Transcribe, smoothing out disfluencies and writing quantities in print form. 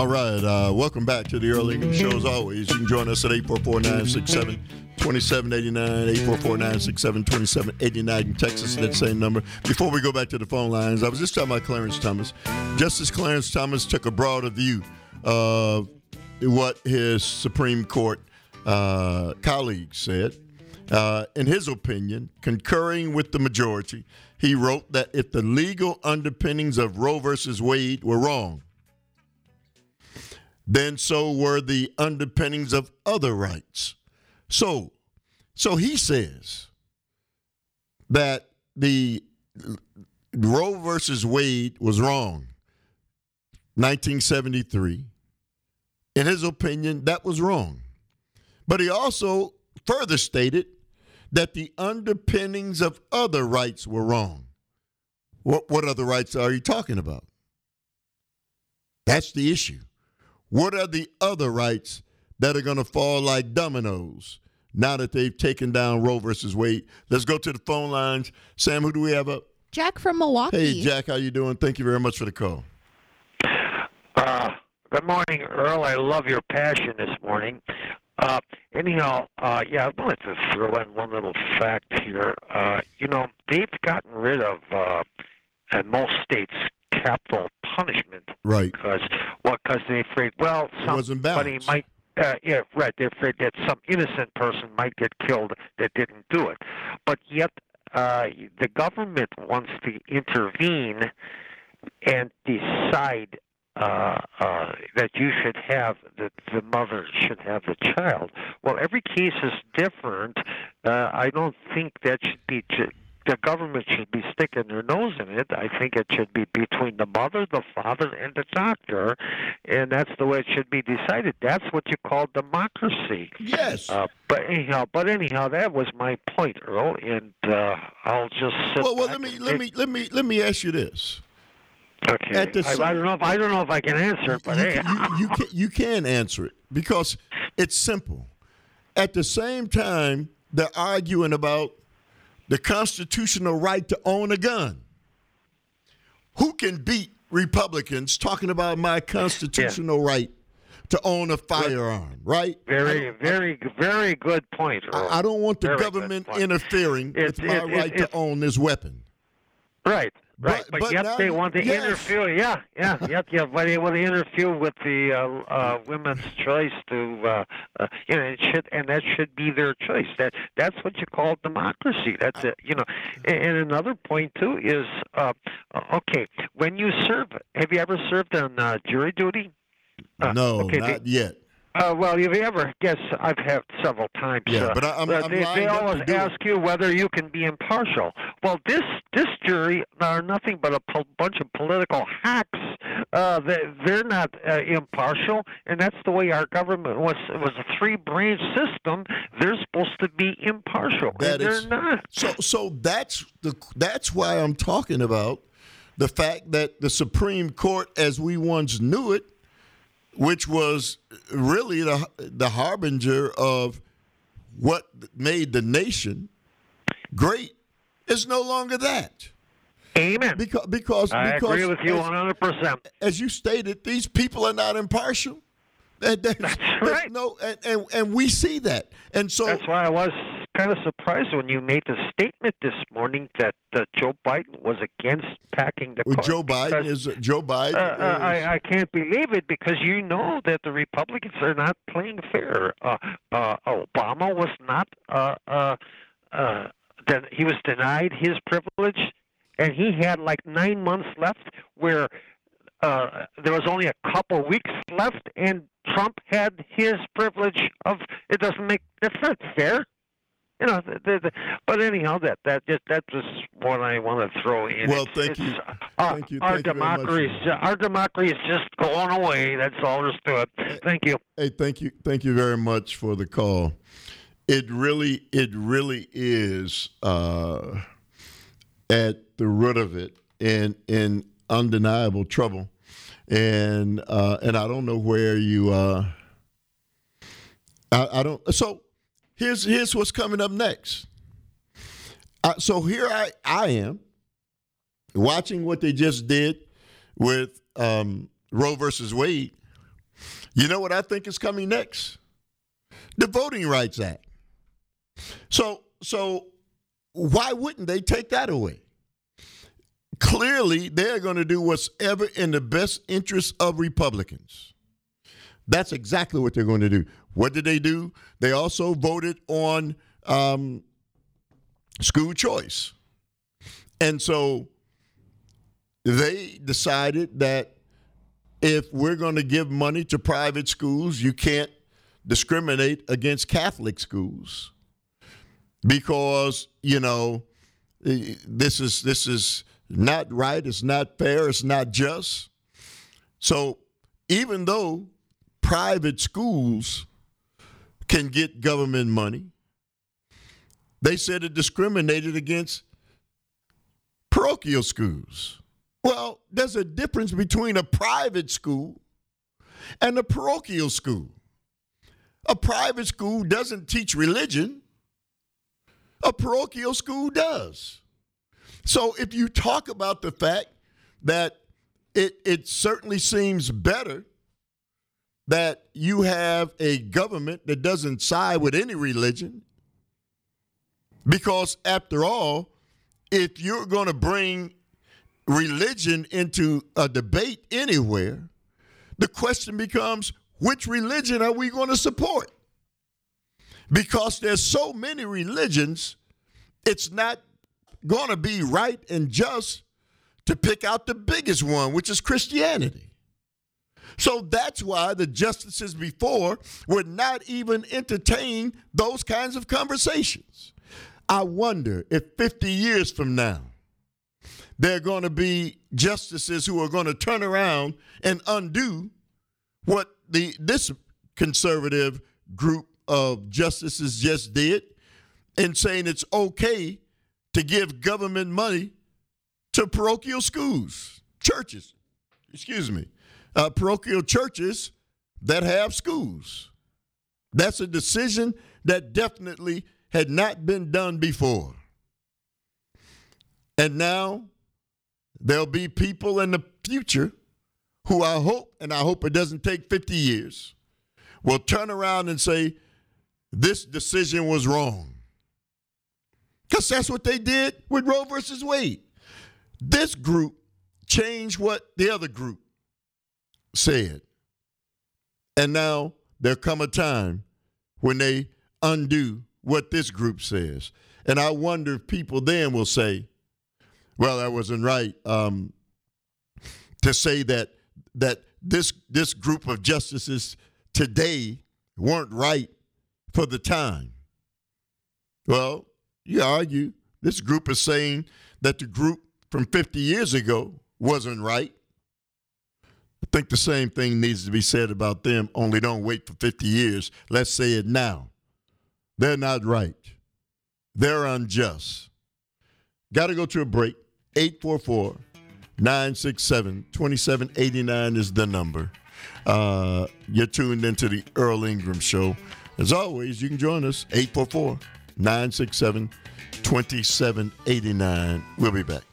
right. Welcome back to the Earl English Show. As always, you can join us at 844-967-2789, 844-967-2789. Texas at that same number. Before we go back to the phone lines, I was just talking about Clarence Thomas. Justice Clarence Thomas took a broader view of what his Supreme Court colleagues said. In his opinion, concurring with the majority, he wrote that if the legal underpinnings of Roe versus Wade were wrong, then so were the underpinnings of other rights. So he says that the Roe versus Wade was wrong, 1973. In his opinion, that was wrong. But he also further stated that the underpinnings of other rights were wrong. What other rights are you talking about? That's the issue. What are the other rights that are going to fall like dominoes now that they've taken down Roe versus Wade? Let's go to the phone lines. Sam, who do we have up? Jack from Milwaukee. Hey, Jack, how you doing? Thank you very much for the call. Good morning, Earl. I love your passion this morning. Anyhow, I'd like to throw in one little fact here. They've gotten rid of, in most states, capital punishment. Right. Because they're afraid, somebody might, they're afraid that some innocent person might get killed that didn't do it. But yet, the government wants to intervene and decide that you should have, that the mother should have the child. Well, every case is different. I don't think that should be, the government should be sticking their nose in it. I think it should be between the mother, the father, and the doctor, and that's the way it should be decided. That's what you call democracy. Yes. But anyhow, that was my point, Earl, and I'll just sit Well, back let me ask you this. Okay. I don't know if I can answer it, but you can answer it because it's simple. At the same time, they're arguing about the constitutional right to own a gun. Who can beat Republicans talking about my constitutional right to own a firearm? Right? Very good point, Earl. I don't want the government interfering with my right to own this weapon. Right. Right, but yet now, they want to interfere. But they want to interfere with the women's choice to, and that should be their choice. That's what you call democracy. That's it, And another point too is, okay, when you serve, have you ever served on jury duty? No, not yet. Well, if you ever guess, I've had several times. Yeah, but they always ask you whether you can be impartial. Well, this jury are nothing but a bunch of political hacks. They're not impartial, and that's the way our government was. It was a three-branch system. They're supposed to be impartial, and they're not. So that's why I'm talking about the fact that the Supreme Court, as we once knew it, which was really the harbinger of what made the nation great, is no longer that. Amen. Because I agree with you 100%. As you stated, these people are not impartial. That's right. And we see that. And so that's why I was kind of surprised when you made the statement this morning that Joe Biden was against packing the court. Joe Biden is. I can't believe it because you know that the Republicans are not playing fair. Obama was not. He was denied his privilege, and he had like 9 months left where there was only a couple weeks left, and Trump had his privilege of. It's not fair. But anyhow, that's just what I want to throw in. Well, thank you. Our democracy is just going away. That's all there's to it. Thank you. Hey, thank you very much for the call. It really is at the root of it in undeniable trouble, and I don't know where you. I don't. So. Here's what's coming up next. So here I am watching what they just did with Roe versus Wade, You know what I think is coming next? The Voting Rights Act. So why wouldn't they take that away? Clearly, they're going to do what's ever in the best interest of Republicans. That's exactly what they're going to do. What did they do? They also voted on school choice. And so they decided that if we're going to give money to private schools, you can't discriminate against Catholic schools because, this is not right, it's not fair, it's not just. So even though private schools can get government money, they said it discriminated against parochial schools. Well, there's a difference between a private school and a parochial school. A private school doesn't teach religion. A parochial school does. So if you talk about the fact that it certainly seems better that you have a government that doesn't side with any religion, because after all, if you're going to bring religion into a debate anywhere, the question becomes, which religion are we going to support? Because there's so many religions, it's not going to be right and just to pick out the biggest one, which is Christianity. So that's why the justices before would not even entertain those kinds of conversations. I wonder if 50 years from now, there are going to be justices who are going to turn around and undo what this conservative group of justices just did in saying it's okay to give government money to parochial parochial churches that have schools. That's a decision that definitely had not been done before. And now there'll be people in the future who I hope it doesn't take 50 years, will turn around and say, this decision was wrong. Because that's what they did with Roe versus Wade. This group changed what the other group said. And now there'll come a time when they undo what this group says. And I wonder if people then will say, well, that wasn't right, to say that this group of justices today weren't right for the time. Well, you argue this group is saying that the group from 50 years ago wasn't right. I think the same thing needs to be said about them, only don't wait for 50 years. Let's say it now. They're not right. They're unjust. Got to go to a break. 844-967-2789 is the number. You're tuned into the Earl Ingram Show. As always, you can join us, 844-967-2789. We'll be back.